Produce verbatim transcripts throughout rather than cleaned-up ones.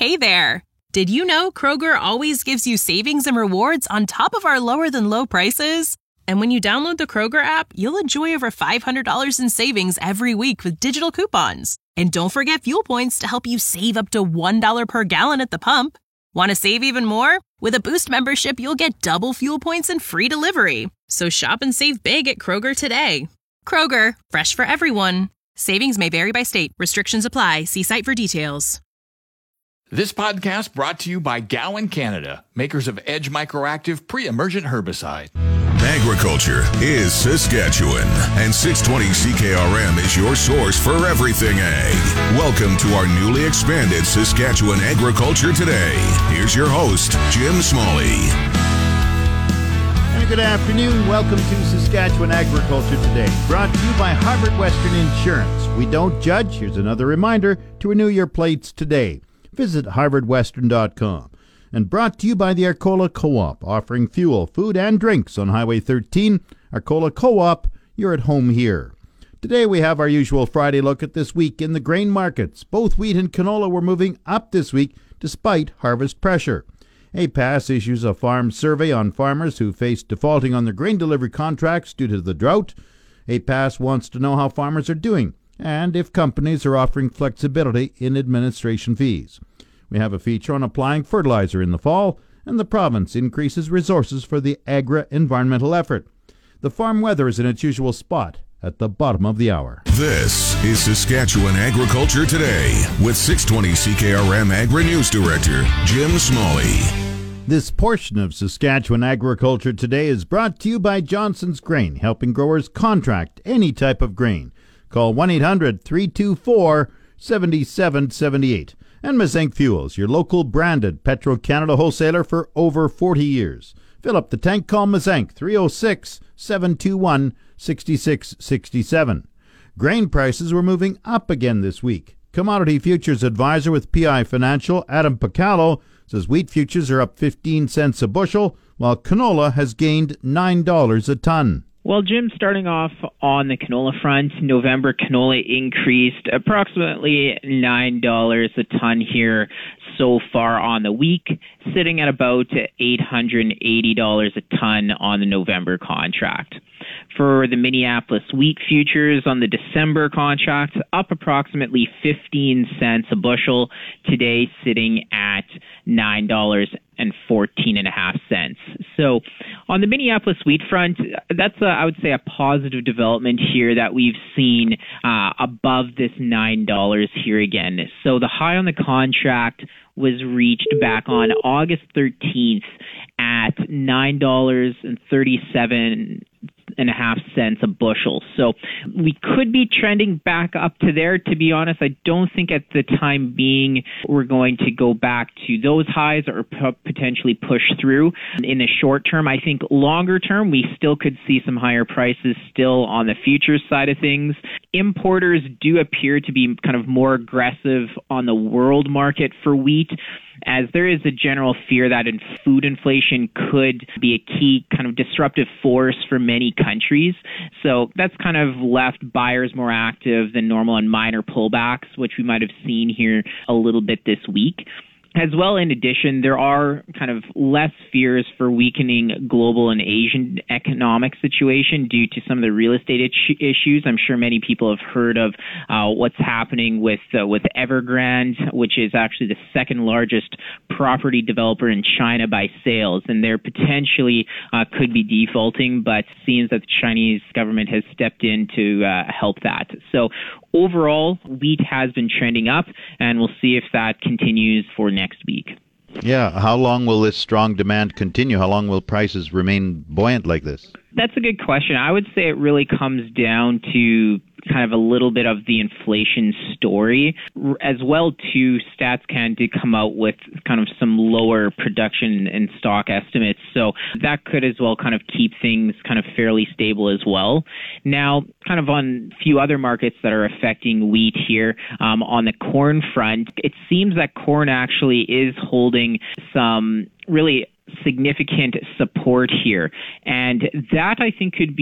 Hey there! Did you know Kroger always gives you savings and rewards on top of our lower-than-low prices? And when you download the Kroger app, you'll enjoy over five hundred dollars in savings every week with digital coupons. And don't forget fuel points to help you save up to one dollar per gallon at the pump. Want to save even more? With a Boost membership, you'll get double fuel points and free delivery. So shop and save big at Kroger today. Kroger, fresh for everyone. Savings may vary by state. Restrictions apply. See site for details. This podcast brought to you by Gowan Canada, makers of Edge Microactive Pre-Emergent Herbicide. Agriculture is Saskatchewan, and six twenty C K R M is your source for everything ag. Welcome to our newly expanded Saskatchewan Agriculture Today. Here's your host, Jim Smalley. And good afternoon. Welcome to Saskatchewan Agriculture Today, brought to you by Harvard Western Insurance. We don't judge. Here's another reminder to renew your plates today. Visit harvard western dot com. And brought to you by the Arcola Co-op, offering fuel, food, and drinks on Highway thirteen. Arcola Co-op, you're at home here. Today we have our usual Friday look at this week in the grain markets. Both wheat and canola were moving up this week despite harvest pressure. A P A S issues a farm survey on farmers who face defaulting on their grain delivery contracts due to the drought. A P A S wants to know how farmers are doing and if companies are offering flexibility in administration fees. We have a feature on applying fertilizer in the fall, and the province increases resources for the agri-environmental effort. The farm weather is in its usual spot at the bottom of the hour. This is Saskatchewan Agriculture Today with six twenty C K R M Agri-News Director Jim Smalley. This portion of Saskatchewan Agriculture Today is brought to you by Johnson's Grain, helping growers contract any type of grain. Call one eight hundred, three two four, seven seven seven eight. And Mazenk Fuels, your local branded Petro-Canada wholesaler for over forty years. Fill up the tank, call Mazenk, three oh six, seven two one, six six six seven. Grain prices were moving up again this week. Commodity Futures Advisor with P I Financial, Adam Pacallo, says wheat futures are up fifteen cents a bushel, while canola has gained nine dollars a ton. Well, Jim, starting off on the canola front, November canola increased approximately nine dollars a ton here so far on the week, sitting at about eight hundred eighty dollars a ton on the November contract. For the Minneapolis wheat futures on the December contract, up approximately fifteen cents a bushel, today sitting at nine dollars and fourteen and a half cents. So on the Minneapolis wheat front, that's a, I would say a positive development here that we've seen uh, above this nine dollars here again. So the high on the contract was reached back on August thirteenth at nine dollars and thirty-seven and a half cents a bushel. So we could be trending back up to there. To be honest, I don't think at the time being we're going to go back to those highs or p- potentially push through in the short term. I think longer term, we still could see some higher prices still on the futures side of things. Importers do appear to be kind of more aggressive on the world market for wheat, as there is a general fear that in food inflation could be a key kind of disruptive force for many countries. So that's kind of left buyers more active than normal and minor pullbacks, which we might have seen here a little bit this week. As well, in addition, there are kind of less fears for weakening global and Asian economic situation due to some of the real estate itch- issues. I'm sure many people have heard of uh, what's happening with uh, with Evergrande, which is actually the second largest property developer in China by sales, and they're potentially uh, could be defaulting, but it seems that the Chinese government has stepped in to uh, help that. So overall, wheat has been trending up, and we'll see if that continues for next week. Yeah, how long will this strong demand continue? How long will prices remain buoyant like this? That's a good question. I would say it really comes down to kind of a little bit of the inflation story. As well, too, StatsCan did come out with kind of some lower production and stock estimates. So that could as well kind of keep things kind of fairly stable as well. Now, kind of on a few other markets that are affecting wheat here, um, on the corn front, it seems that corn actually is holding some really significant support here. And that, I think, could be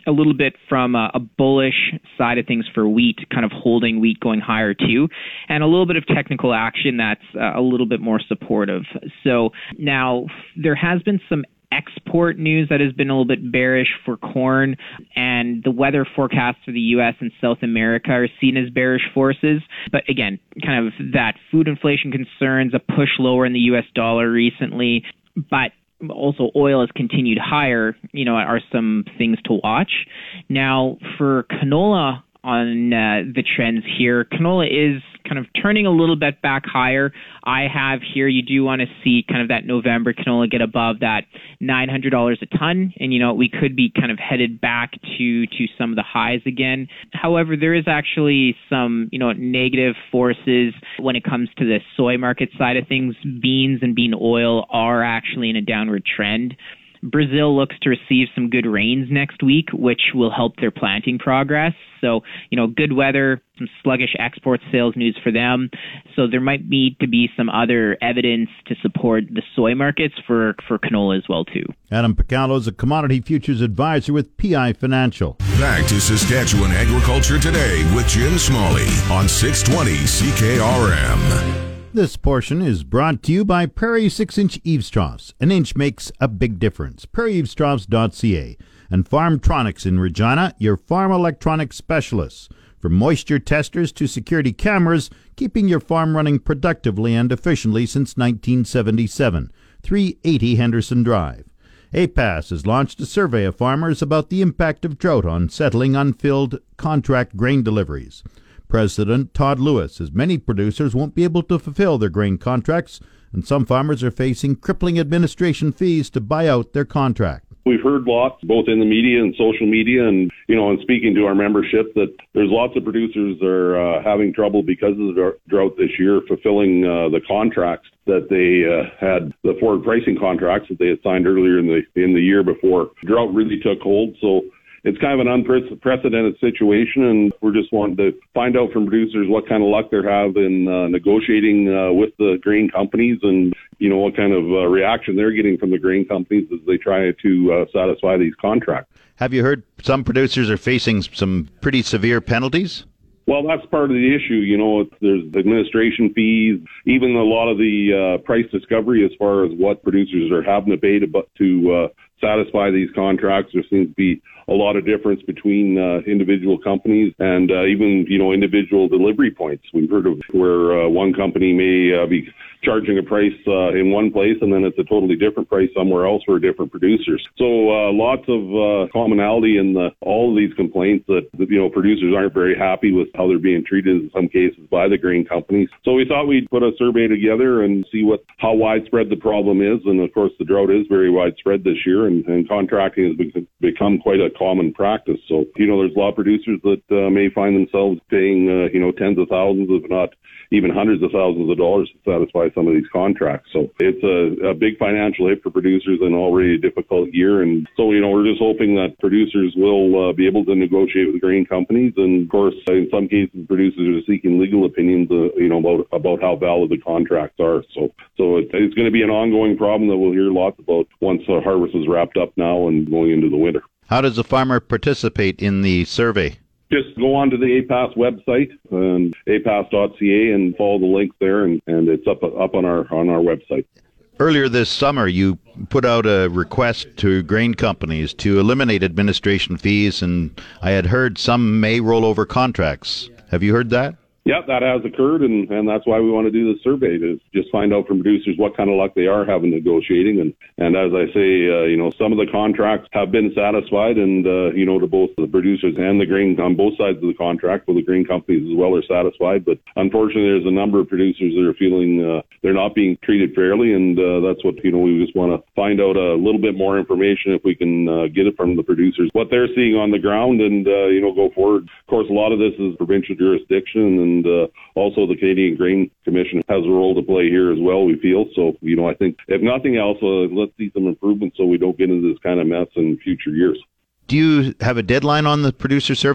a little bit from a, a bullish side of things for wheat, kind of holding wheat going higher too, and a little bit of technical action that's uh, a little bit more supportive. So now there has been some export news that has been a little bit bearish for corn, and the weather forecasts for the U S and South America are seen as bearish forces. But again, kind of that food inflation concerns, a push lower in the U S dollar recently, but also oil has continued higher, you know, are some things to watch. Now, for canola on uh, the trends here, canola is kind of turning a little bit back higher. I have here, you do want to see kind of that November canola get above that nine hundred dollars a ton. And, you know, we could be kind of headed back to, to some of the highs again. However, there is actually some, you know, negative forces when it comes to the soy market side of things. Beans and bean oil are actually in a downward trend. Brazil looks to receive some good rains next week, which will help their planting progress. So, you know, good weather, some sluggish export sales news for them. So there might need to be some other evidence to support the soy markets for, for canola as well, too. Adam Picallo is a commodity futures advisor with P I Financial. Back to Saskatchewan Agriculture Today with Jim Smalley on six twenty C K R M. This portion is brought to you by Prairie six inch Eaves Troughs. An inch makes a big difference. prairie eaves troughs dot c a and Farmtronics in Regina, your farm electronics specialists. From moisture testers to security cameras, keeping your farm running productively and efficiently since nineteen seventy-seven. three eighty Henderson Drive. A P A S has launched a survey of farmers about the impact of drought on settling unfilled contract grain deliveries. President Todd Lewis says many producers won't be able to fulfill their grain contracts, and some farmers are facing crippling administration fees to buy out their contract. We've heard lots, both in the media and social media, and you know, and speaking to our membership, that there's lots of producers that are uh, having trouble because of the drought this year, fulfilling uh, the contracts that they uh, had, the forward pricing contracts that they had signed earlier in the in the year before drought really took hold. So it's kind of an unprecedented situation, and we're just wanting to find out from producers what kind of luck they have in uh, negotiating uh, with the grain companies, and you know what kind of uh, reaction they're getting from the grain companies as they try to uh, satisfy these contracts. Have you heard some producers are facing some pretty severe penalties? Well, that's part of the issue. You know, it's, there's administration fees, even a lot of the uh, price discovery as far as what producers are having to pay to, to uh, satisfy these contracts. There seems to be a lot of difference between uh, individual companies and uh, even, you know, individual delivery points. We've heard of where uh, one company may uh, be charging a price uh, in one place, and then it's a totally different price somewhere else for different producers. So uh, lots of uh, commonality in the, all of these complaints that, you know, producers aren't very happy with how they're being treated in some cases by the grain companies. So we thought we'd put a survey together and see what how widespread the problem is. And of course, the drought is very widespread this year, and, and contracting has become quite a common practice. So, you know, there's a lot of producers that uh, may find themselves paying, uh, you know, tens of thousands, if not even hundreds of thousands of dollars to satisfy some of these contracts. So it's a, a big financial hit for producers in already a difficult year. And so, you know, we're just hoping that producers will uh, be able to negotiate with grain companies. And of course, in some cases, producers are seeking legal opinions, uh, you know, about, about how valid the contracts are. So, so it, it's going to be an ongoing problem that we'll hear lots about once the harvest is wrapped up now and going into the winter. How does a farmer participate in the survey? Just go on to the A P A S website and a p a s dot c a and follow the link there, and, and it's up up on our on our website. Earlier this summer, you put out a request to grain companies to eliminate administration fees, and I had heard some may roll over contracts. Have you heard that? Yeah, that has occurred, and, and that's why we want to do this survey, to just find out from producers what kind of luck they are having negotiating. And, and as I say, uh, you know, some of the contracts have been satisfied, and, uh, you know, to both the producers and the grain on both sides of the contract, well, the grain companies as well are satisfied. But unfortunately, there's a number of producers that are feeling uh, they're not being treated fairly, and uh, that's what, you know, we just want to find out a little bit more information if we can uh, get it from the producers, what they're seeing on the ground, and, uh, you know, go forward. Of course, a lot of this is provincial jurisdiction, and And uh, also the Canadian Grain Commission has a role to play here as well, we feel. So, you know, I think if nothing else, uh, let's see some improvement so we don't get into this kind of mess in future years. Do you have a deadline on the producer survey?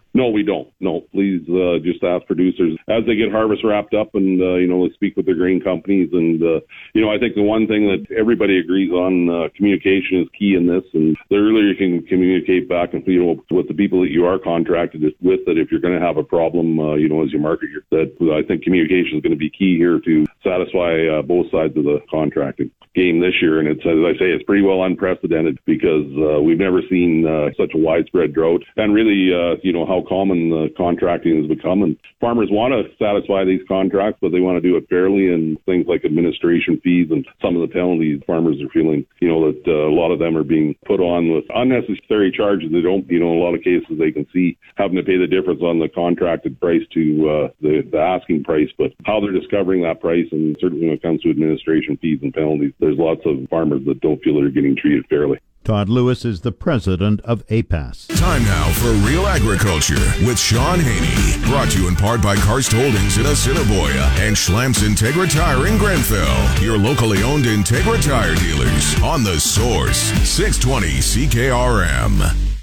No, we don't. No, please uh, just ask producers as they get harvest wrapped up and, uh, you know, they speak with their grain companies. And, uh, you know, I think the one thing that everybody agrees on, uh, communication is key in this. And the earlier you can communicate back and, you know, with the people that you are contracted with, that if you're going to have a problem, uh, you know, as you market your, that I think communication is going to be key here to satisfy uh, both sides of the contracting game this year. And it's, as I say, it's pretty well unprecedented because uh, we've never seen uh, such a widespread drought. And really, uh, you know, how common uh, contracting has become. And farmers want to satisfy these contracts, but they want to do it fairly, and things like administration fees and some of the penalties farmers are feeling, you know, that uh, a lot of them are being put on with unnecessary charges. They don't, you know, in a lot of cases they can see having to pay the difference on the contracted price to uh, the, the asking price, but how they're discovering that price, and certainly when it comes to administration fees and penalties, there's lots of farmers that don't feel they're getting treated fairly. Todd Lewis is the president of A P A S. Time now for Real Agriculture with Sean Haney. Brought to you in part by Karst Holdings in Assiniboia and Schlamps Integra Tire in Grenfell. Your locally owned Integra Tire dealers on The Source, six twenty C K R M.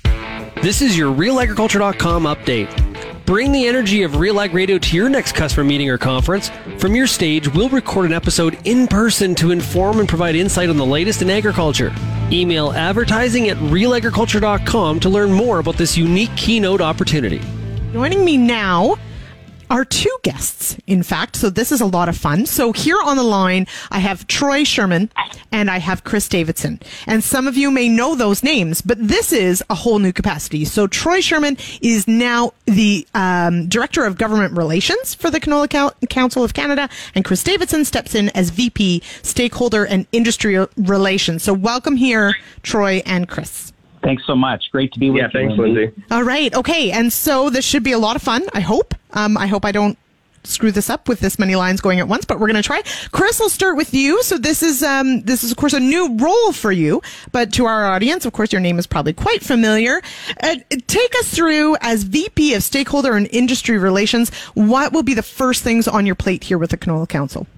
This is your Real Agriculture dot com update. Bring the energy of Real Ag Radio to your next customer meeting or conference. From your stage, we'll record an episode in person to inform and provide insight on the latest in agriculture. Email advertising at Real Agriculture dot com to learn more about this unique keynote opportunity. Joining me now are two guests, in fact, so this is a lot of fun. So here on the line, I have Troy Sherman and I have Chris Davidson. And some of you may know those names, but this is a whole new capacity. So Troy Sherman is now the um, Director of Government Relations for the Canola Council of Canada, and Chris Davidson steps in as V P, Stakeholder and Industry Relations. So welcome here, Troy and Chris. Thanks so much. Great to be with yeah, you. Yeah, thanks, Lindsay. All right. Okay. And so this should be a lot of fun, I hope. Um, I hope I don't screw this up with this many lines going at once, but we're going to try. Chris, I'll start with you. So this is, um, this is, of course, a new role for you, but to our audience, of course, your name is probably quite familiar. Uh, take us through, as V P of Stakeholder and Industry Relations, what will be the first things on your plate here with the Canola Council?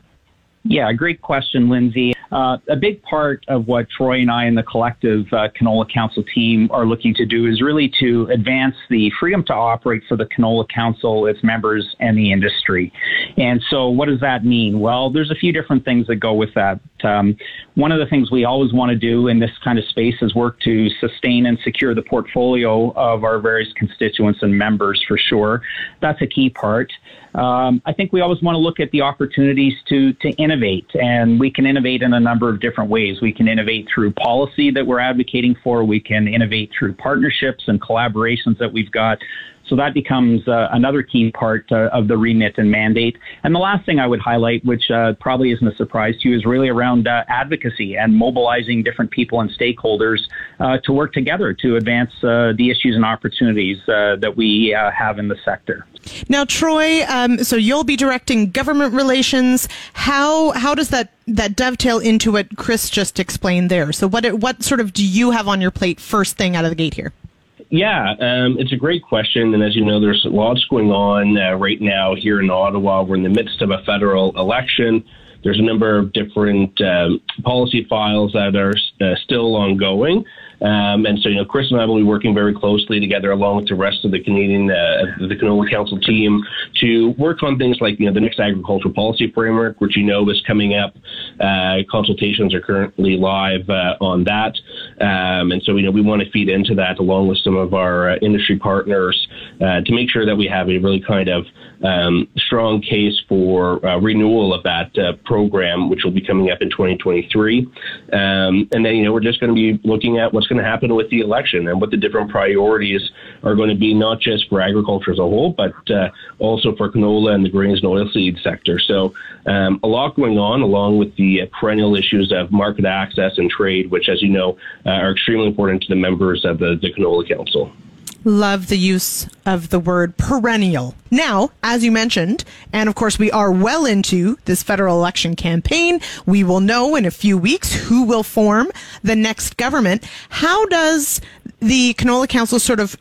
Yeah, great question, Lindsay. Uh, a big part of what Troy and I and the collective uh, Canola Council team are looking to do is really to advance the freedom to operate for the Canola Council, its members, and the industry. And so what does that mean? Well, there's a few different things that go with that. Um, one of the things we always want to do in this kind of space is work to sustain and secure the portfolio of our various constituents and members, for sure. That's a key part. Um, I think we always want to look at the opportunities to to innovate, and we can innovate in a number of different ways. We can innovate through policy that we're advocating for. We can innovate through partnerships and collaborations that we've got. So that becomes uh, another key part uh, of the remit and mandate. And the last thing I would highlight, which uh, probably isn't a surprise to you, is really around uh, advocacy and mobilizing different people and stakeholders uh, to work together to advance uh, the issues and opportunities uh, that we uh, have in the sector. Now, Troy, um, so you'll be directing government relations. How how does that, that dovetail into what Chris just explained there? So what what sort of do you have on your plate first thing out of the gate here? Yeah, um, it's a great question. And as you know, there's lots going on uh, right now here in Ottawa. We're in the midst of a federal election. There's a number of different um, policy files that are uh, still ongoing. Um, and so, you know, Chris and I will be working very closely together along with the rest of the Canadian, uh, the Canola Council team to work on things like, you know, the next agricultural policy framework, which, you know, is coming up. Uh, consultations are currently live uh, on that. Um, and so, you know, we want to feed into that along with some of our uh, industry partners uh, to make sure that we have a really kind of um, strong case for uh, renewal of that uh, program, which will be coming up in twenty twenty-three. Um, and then, you know, we're just going to be looking at what's going to happen with the election and what the different priorities are going to be, not just for agriculture as a whole, but uh, also for canola and the grains and oilseed sector. So um, a lot going on, along with the uh, perennial issues of market access and trade, which, as you know, uh, are extremely important to the members of the, the Canola Council. Love the use of the word perennial. Now, as you mentioned, and of course we are well into this federal election campaign, we will know in a few weeks who will form the next government. How does the Canola Council sort of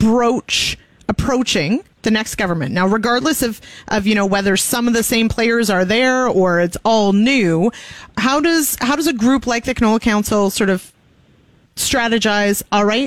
broach approaching the next government? Now, regardless of, of, you know, whether some of the same players are there or it's all new, how does, how does a group like the Canola Council sort of strategize, all right,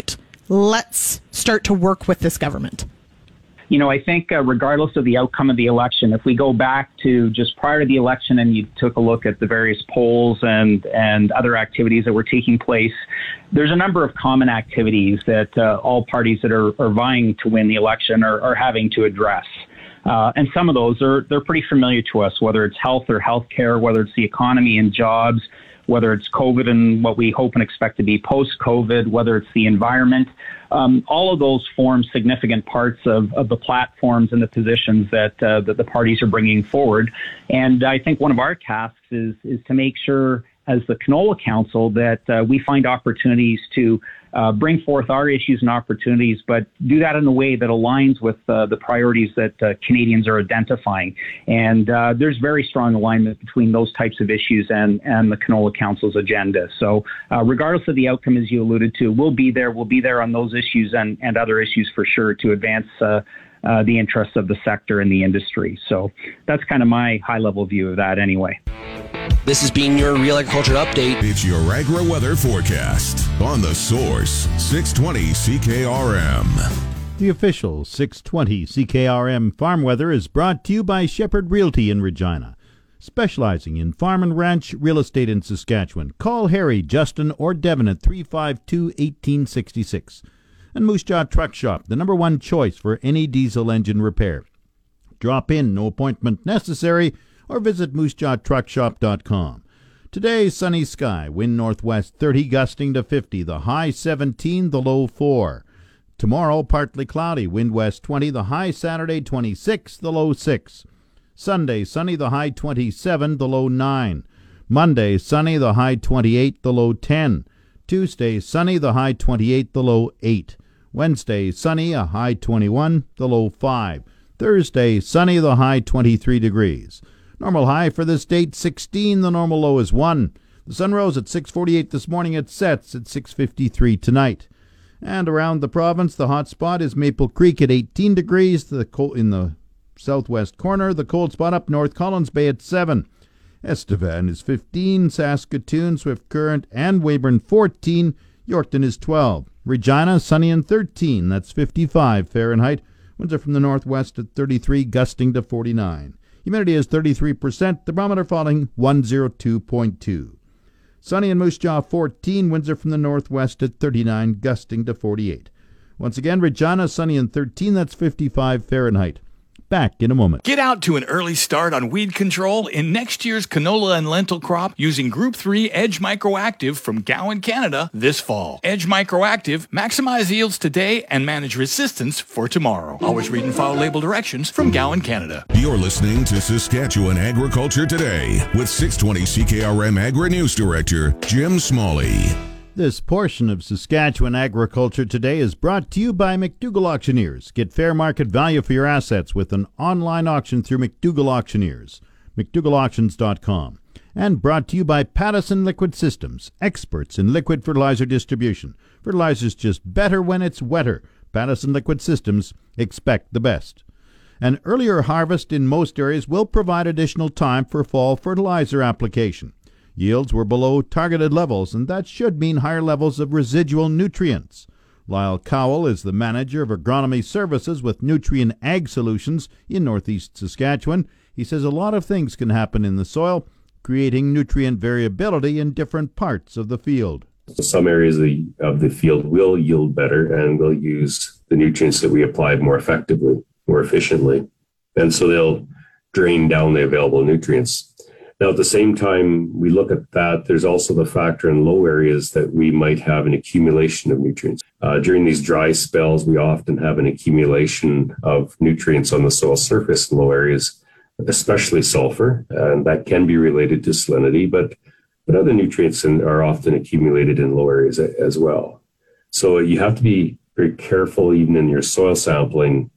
let's start to work with this government? You know, I think uh, regardless of the outcome of the election, if we go back to just prior to the election and you took a look at the various polls and, and other activities that were taking place, there's a number of common activities that uh, all parties that are, are vying to win the election are, are having to address. Uh, and some of those are they're pretty familiar to us, whether it's health or healthcare, whether it's the economy and jobs, whether it's COVID and what we hope and expect to be post-COVID, whether it's the environment. Um, all of those form significant parts of, of the platforms and the positions that, uh, that the parties are bringing forward. And I think one of our tasks is, is to make sure as the Canola Council that uh, we find opportunities to uh, bring forth our issues and opportunities, but do that in a way that aligns with uh, the priorities that uh, Canadians are identifying. And uh, there's very strong alignment between those types of issues and, and the Canola Council's agenda. So uh, regardless of the outcome, as you alluded to, we'll be there. We'll be there on those issues and, and other issues for sure to advance uh, uh, the interests of the sector and the industry. So that's kind of my high-level view of that anyway. This has been your Real Agriculture Update. It's your agri-weather forecast on The Source, six twenty C K R M. The official six twenty C K R M farm weather is brought to you by Shepherd Realty in Regina, specializing in farm and ranch real estate in Saskatchewan. Call Harry, Justin, or Devin at three five two, one eight six six. And Moose Jaw Truck Shop, the number one choice for any diesel engine repair. Drop in, no appointment necessary, or visit moose jaw truck shop dot com. Today, sunny sky, wind northwest thirty, gusting to fifty, the high seventeen, the low four. Tomorrow, partly cloudy, wind west twenty, the high Saturday twenty-six, the low six. Sunday, sunny, the high twenty-seven, the low nine. Monday, sunny, the high twenty-eight, the low ten. Tuesday, sunny, the high twenty-eight, the low eight. Wednesday, sunny, a high twenty-one, the low five. Thursday, sunny, the high twenty-three degrees. Normal high for this date, sixteen. The normal low is one. The sun rose at six forty-eight this morning. It sets at six fifty-three tonight. And around the province, the hot spot is Maple Creek at eighteen degrees. The cold, in the southwest corner, the cold spot up north, Collins Bay at seven. Estevan is fifteen. Saskatoon, Swift Current, and Weyburn fourteen. Yorkton is twelve. Regina, sunny and thirteen. That's fifty-five Fahrenheit. Winds are from the northwest at thirty-three, gusting to forty-nine. Humidity is thirty-three percent. The barometer falling one oh two point two. Sunny in Moose Jaw fourteen. Winds are from the northwest at thirty-nine, gusting to forty-eight. Once again, Regina, sunny and thirteen. That's fifty-five Fahrenheit. Back in a moment. Get out to an early start on weed control in next year's canola and lentil crop using Group three Edge Microactive from Gowan, Canada this fall. Edge Microactive, maximize yields today and manage resistance for tomorrow. Always read and follow label directions from Gowan, Canada. You're listening to Saskatchewan Agriculture Today with six twenty C K R M Agri-News Director Jim Smalley. This portion of Saskatchewan Agriculture Today is brought to you by McDougall Auctioneers. Get fair market value for your assets with an online auction through McDougall Auctioneers. McDougall Auctions dot com. And brought to you by Pattison Liquid Systems, experts in liquid fertilizer distribution. Fertilizer's just better when it's wetter. Pattison Liquid Systems, expect the best. An earlier harvest in most areas will provide additional time for fall fertilizer application. Yields were below targeted levels, and that should mean higher levels of residual nutrients. Lyle Cowell is the manager of agronomy services with Nutrien Ag Solutions in northeast Saskatchewan. He says a lot of things can happen in the soil, creating nutrient variability in different parts of the field. Some areas of the, of the field will yield better and will use the nutrients that we applied more effectively, more efficiently. And so they'll drain down the available nutrients. Now, at the same time, we look at that, there's also the factor in low areas that we might have an accumulation of nutrients. Uh, during these dry spells, we often have an accumulation of nutrients on the soil surface in low areas, especially sulfur, and that can be related to salinity, but, but other nutrients in, are often accumulated in low areas as well. So you have to be very careful even in your soil sampling.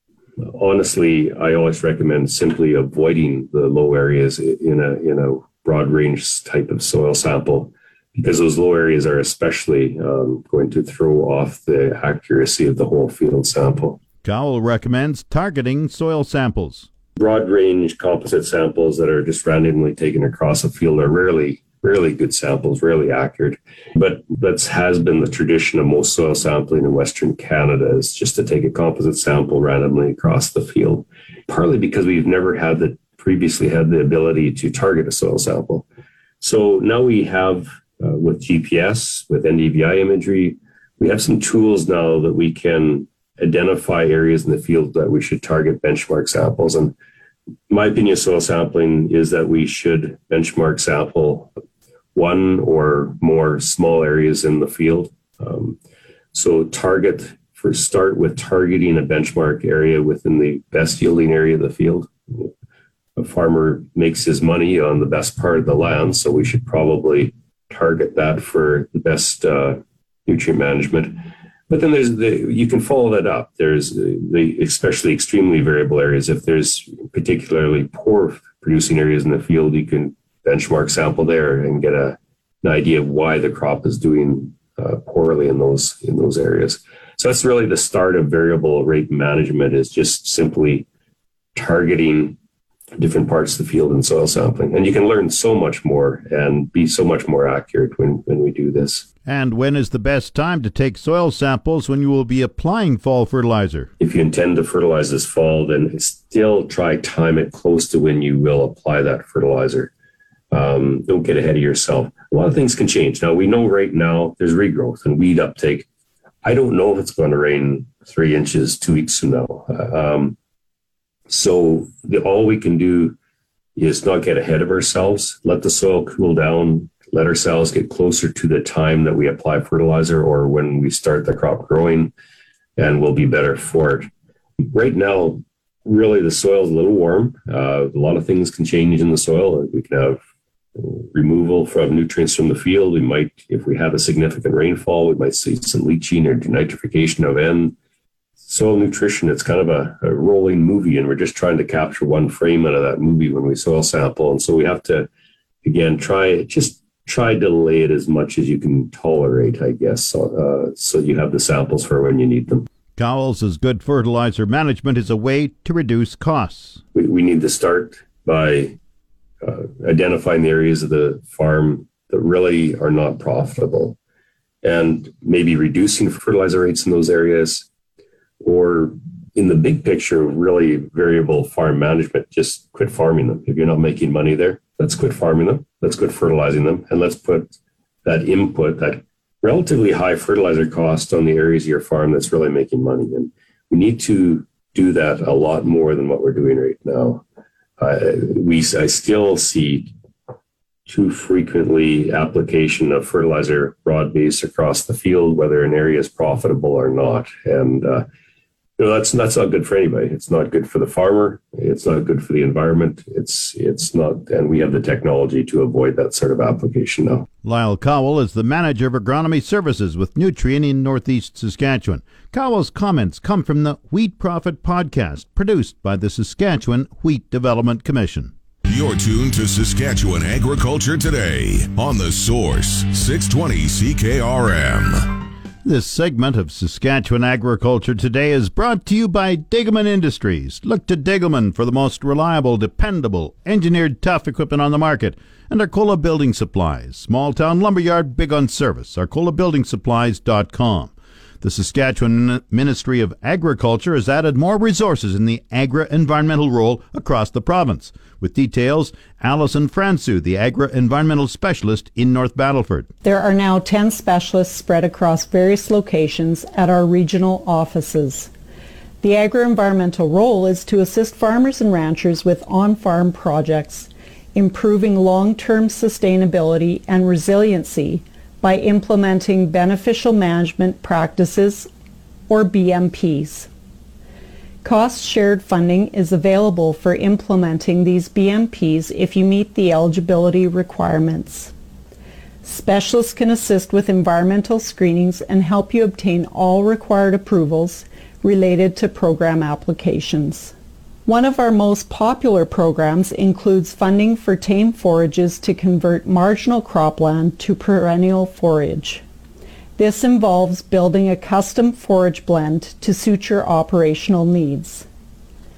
Honestly, I always recommend simply avoiding the low areas in a in a broad range type of soil sample, because those low areas are especially um, going to throw off the accuracy of the whole field sample. Cowell recommends targeting soil samples. Broad range composite samples that are just randomly taken across a field are rarely really good samples, really accurate. But that has been the tradition of most soil sampling in Western Canada, is just to take a composite sample randomly across the field, partly because we've never had the previously had the ability to target a soil sample. So now we have, uh, with G P S, with N D V I imagery, we have some tools now that we can identify areas in the field that we should target benchmark samples. And my opinion of soil sampling is that we should benchmark sample one or more small areas in the field. Um, so target, for start with targeting a benchmark area within the best yielding area of the field. A farmer makes his money on the best part of the land, so we should probably target that for the best uh, nutrient management. But then there's the, you can follow that up. There's the especially extremely variable areas. If there's particularly poor producing areas in the field, you can benchmark sample there and get a, an idea of why the crop is doing uh, poorly in those in those areas. So that's really the start of variable rate management, is just simply targeting different parts of the field in soil sampling. And you can learn so much more and be so much more accurate when, when we do this. And when is the best time to take soil samples when you will be applying fall fertilizer? If you intend to fertilize this fall, then still try time it close to when you will apply that fertilizer. Um, don't get ahead of yourself. A lot of things can change. Now, we know right now there's regrowth and weed uptake. I don't know if it's going to rain three inches two weeks from now. Um, So the, all we can do is not get ahead of ourselves, let the soil cool down, let ourselves get closer to the time that we apply fertilizer or when we start the crop growing, and we'll be better for it. Right now, really the soil is a little warm. Uh, a lot of things can change in the soil. We can have removal from nutrients from the field. We might, if we have a significant rainfall, we might see some leaching or denitrification of N. Soil nutrition, it's kind of a, a rolling movie, and we're just trying to capture one frame out of that movie when we soil sample. And so we have to, again, try, just try to delay it as much as you can tolerate, I guess, so, uh, so you have the samples for when you need them. Cowell says good fertilizer management is a way to reduce costs. We, we need to start by uh, identifying the areas of the farm that really are not profitable, and maybe reducing fertilizer rates in those areas. Or in the big picture of really variable farm management, just quit farming them. If you're not making money there, let's quit farming them. Let's quit fertilizing them. And let's put that input, that relatively high fertilizer cost, on the areas of your farm that's really making money. And we need to do that a lot more than what we're doing right now. Uh, we, I still see too frequently application of fertilizer broad-based across the field, whether an area is profitable or not. And uh, you know, that's that's not good for anybody. It's not good for the farmer. It's not good for the environment. It's it's not, and we have the technology to avoid that sort of application now. Lyle Cowell is the manager of agronomy services with Nutrien in Northeast Saskatchewan. Cowell's comments come from the Wheat Profit podcast, produced by the Saskatchewan Wheat Development Commission. You're tuned to Saskatchewan Agriculture Today on The Source, six twenty C K R M. This segment of Saskatchewan Agriculture Today is brought to you by Degelman Industries. Look to Degelman for the most reliable, dependable, engineered tough equipment on the market. And Arcola Building Supplies, small town lumberyard, big on service. arcola building supplies dot com. The Saskatchewan Ministry of Agriculture has added more resources in the agri-environmental role across the province. With details, Alison Francu, the agri-environmental specialist in North Battleford. There are now ten specialists spread across various locations at our regional offices. The agri-environmental role is to assist farmers and ranchers with on-farm projects, improving long-term sustainability and resiliency by implementing beneficial management practices, or B M Ps. Cost-shared funding is available for implementing these B M Ps if you meet the eligibility requirements. Specialists can assist with environmental screenings and help you obtain all required approvals related to program applications. One of our most popular programs includes funding for tame forages to convert marginal cropland to perennial forage. This involves building a custom forage blend to suit your operational needs.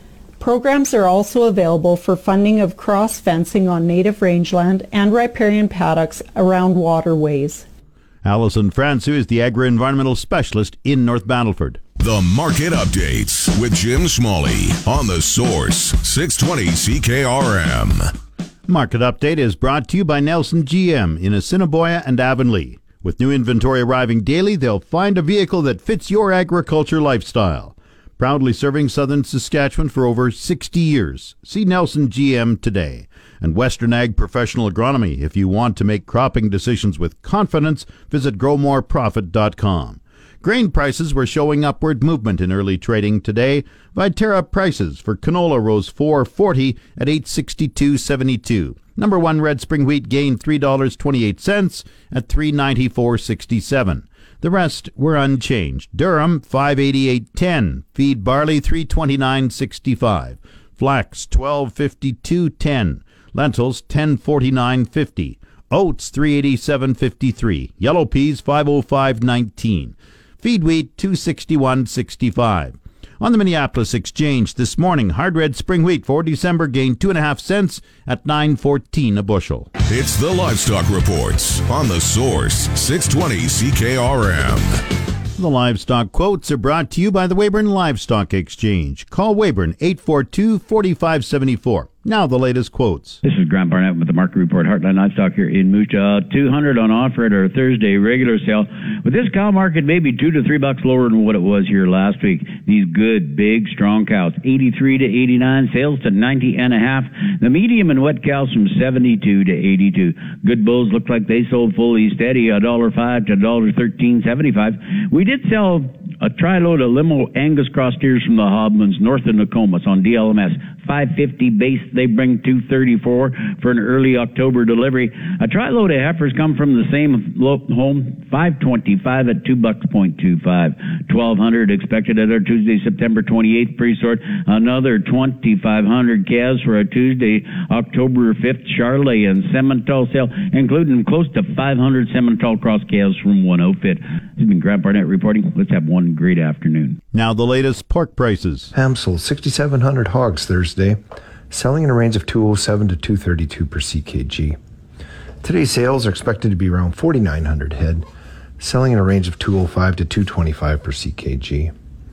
Programs are also available for funding of cross-fencing on native rangeland and riparian paddocks around waterways. Alison Francu is the agri-environmental specialist in North Battleford. The Market Updates with Jim Smalley on The Source, six twenty C K R M. Market Update is brought to you by Nelson G M in Assiniboia and Avonlea. With new inventory arriving daily, they'll find a vehicle that fits your agriculture lifestyle. Proudly serving southern Saskatchewan for over sixty years. See Nelson G M today. And Western Ag Professional Agronomy. If you want to make cropping decisions with confidence, visit grow more profit dot com. Grain prices were showing upward movement in early trading today. Viterra prices for canola rose four forty at eight sixty-two seventy-two. Number one red spring wheat gained three dollars and twenty-eight cents at three ninety-four sixty-seven. The rest were unchanged. Durum five eighty-eight ten. Feed barley three twenty-nine sixty-five. Flax twelve fifty-two ten. Lentils ten forty-nine fifty. Oats three eighty-seven fifty-three. Yellow peas five oh five nineteen. Feed wheat two sixty-one sixty-five. On the Minneapolis Exchange this morning, hard red spring wheat for December gained two and a half cents at nine fourteen a bushel. It's the Livestock Reports on The Source, six twenty C K R M. The livestock quotes are brought to you by the Weyburn Livestock Exchange. Call Weyburn eight four two, four five seven four. Now the latest quotes. This is Grant Barnett with the Market Report. Heartland Livestock here in Moose Jaw. two hundred on offer at our Thursday regular sale. With this cow market, maybe two to three bucks lower than what it was here last week. These good, big, strong cows, eighty-three to eighty-nine, sales to ninety and a half. The medium and wet cows from seventy-two to eighty-two. Good bulls look like they sold fully steady, a dollar five to a dollar thirteen seventy-five. We did sell a tri-load of limo Angus cross steers from the Hobmans north of Nokomis on D L M S. five fifty base, they bring two thirty-four for an early October delivery. A tri-load of heifers come from the same lo- home, five twenty-five at two bucks point two five. twelve hundred expected at our Tuesday, September twenty-eighth pre-sort. Another twenty-five hundred calves for a Tuesday, October fifth Charolais and Simmental sale, including close to five hundred Simmental cross calves from one outfit. This has been Grant Barnett reporting. Let's have one great afternoon. Now the latest pork prices. Ham sold sixty-seven hundred hogs Thursday, selling in a range of two oh seven to two thirty-two per C K G. Today's sales are expected to be around forty-nine hundred head, selling in a range of two oh five to two twenty-five per C K G.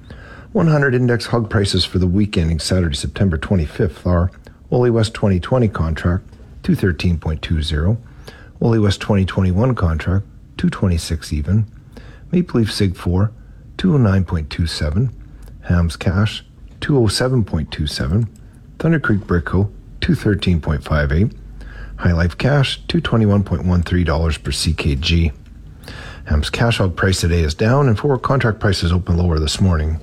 one hundred index hog prices for the week ending Saturday, September twenty-fifth are Wooly West twenty twenty contract, two thirteen point two zero, Wooly West twenty twenty-one contract, two twenty-six even, Maple Leaf Sig four, two oh nine point two seven, Hams Cash, two oh seven point two seven, Thunder Creek Brickco, two thirteen point five eight, High Life Cash, two twenty-one point one three dollars per C K G. Hams Cash hog price today is down and forward contract prices open lower this morning.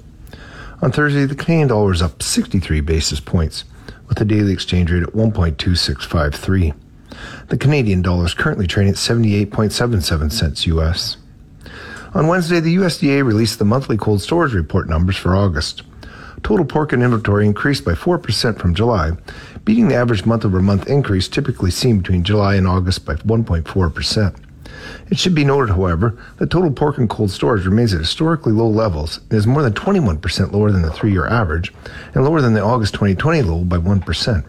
On Thursday, the Canadian dollar is up sixty-three basis points, with the daily exchange rate at one point two six five three. The Canadian dollar is currently trading at seventy-eight point seven seven cents U S. On Wednesday, the U S D A released the monthly cold storage report numbers for August. Total pork in inventory increased by four percent from July, beating the average month-over-month increase typically seen between July and August by one point four percent. It should be noted, however, that total pork in cold storage remains at historically low levels and is more than twenty-one percent lower than the three-year average and lower than the August twenty twenty low by one percent.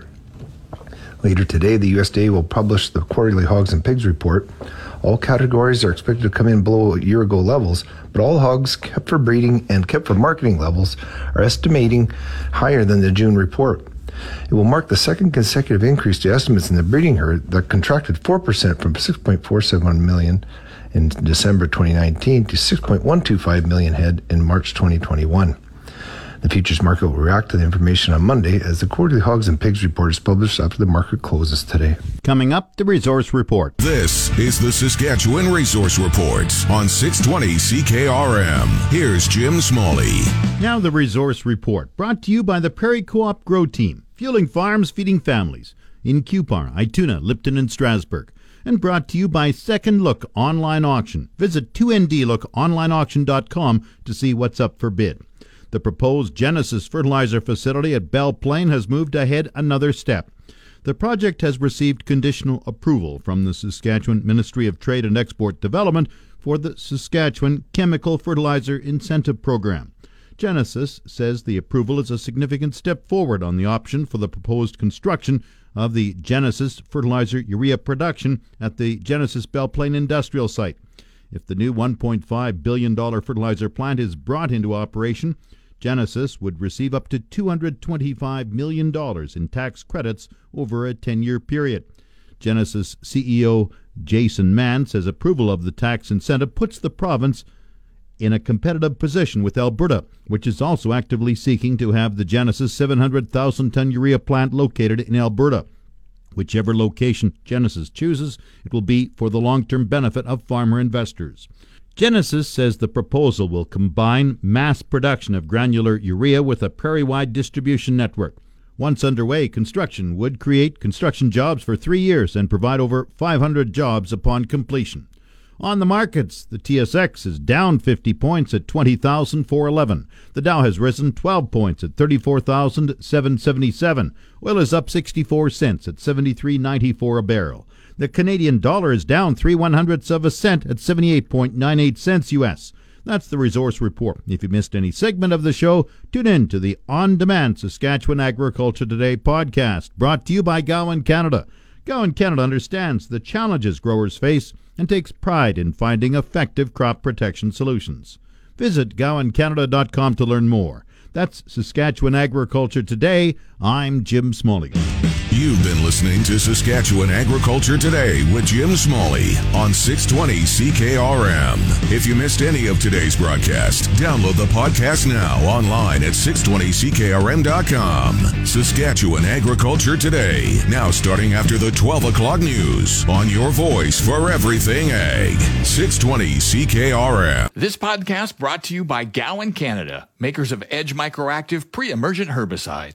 Later today, the U S D A will publish the quarterly hogs and pigs report. All categories are expected to come in below year-ago levels, but all hogs kept for breeding and kept for marketing levels are estimating higher than the June report. It will mark the second consecutive increase to estimates in the breeding herd that contracted four percent from six point four seven million in December twenty nineteen to six point one two five million head in March twenty twenty-one. The futures market will react to the information on Monday as the quarterly hogs and pigs report is published after the market closes today. Coming up, the Resource Report. This is the Saskatchewan Resource Report on six twenty C K R M. Here's Jim Smalley. Now the Resource Report, brought to you by the Prairie Co-op Grow Team, fueling farms, feeding families, in Cupar, Ituna, Lipton, and Strasbourg. And brought to you by Second Look Online Auction. Visit two N D look online auction dot com to see what's up for bid. The proposed Genesis fertilizer facility at Belle Plaine has moved ahead another step. The project has received conditional approval from the Saskatchewan Ministry of Trade and Export Development for the Saskatchewan Chemical Fertilizer Incentive Program. Genesis says the approval is a significant step forward on the option for the proposed construction of the Genesis fertilizer urea production at the Genesis Belle Plaine industrial site. If the new one point five billion dollars fertilizer plant is brought into operation, Genesis would receive up to two hundred twenty-five million dollars in tax credits over a ten-year period. Genesis C E O Jason Mann says approval of the tax incentive puts the province in a competitive position with Alberta, which is also actively seeking to have the Genesis seven hundred thousand ton urea plant located in Alberta. Whichever location Genesis chooses, it will be for the long-term benefit of farmer investors. Genesis says the proposal will combine mass production of granular urea with a prairie-wide distribution network. Once underway, construction would create construction jobs for three years and provide over five hundred jobs upon completion. On the markets, the T S X is down fifty points at twenty thousand four hundred eleven. The Dow has risen twelve points at thirty-four thousand seven hundred seventy-seven. Oil is up sixty-four cents at seventy-three ninety-four a barrel. The Canadian dollar is down three one hundredths of a cent at seventy-eight point nine eight cents U S. That's the Resource Report. If you missed any segment of the show, tune in to the on-demand Saskatchewan Agriculture Today podcast, brought to you by Gowan Canada. Gowan Canada understands the challenges growers face and takes pride in finding effective crop protection solutions. Visit gowan canada dot com to learn more. That's Saskatchewan Agriculture Today. I'm Jim Smalley. You've been listening to Saskatchewan Agriculture Today with Jim Smalley on six twenty C K R M. If you missed any of today's broadcast, download the podcast now online at six twenty C K R M dot com. Saskatchewan Agriculture Today, now starting after the twelve o'clock news on your voice for everything ag. six twenty C K R M. This podcast brought to you by Gowan Canada, makers of Edge Microactive pre-emergent herbicide.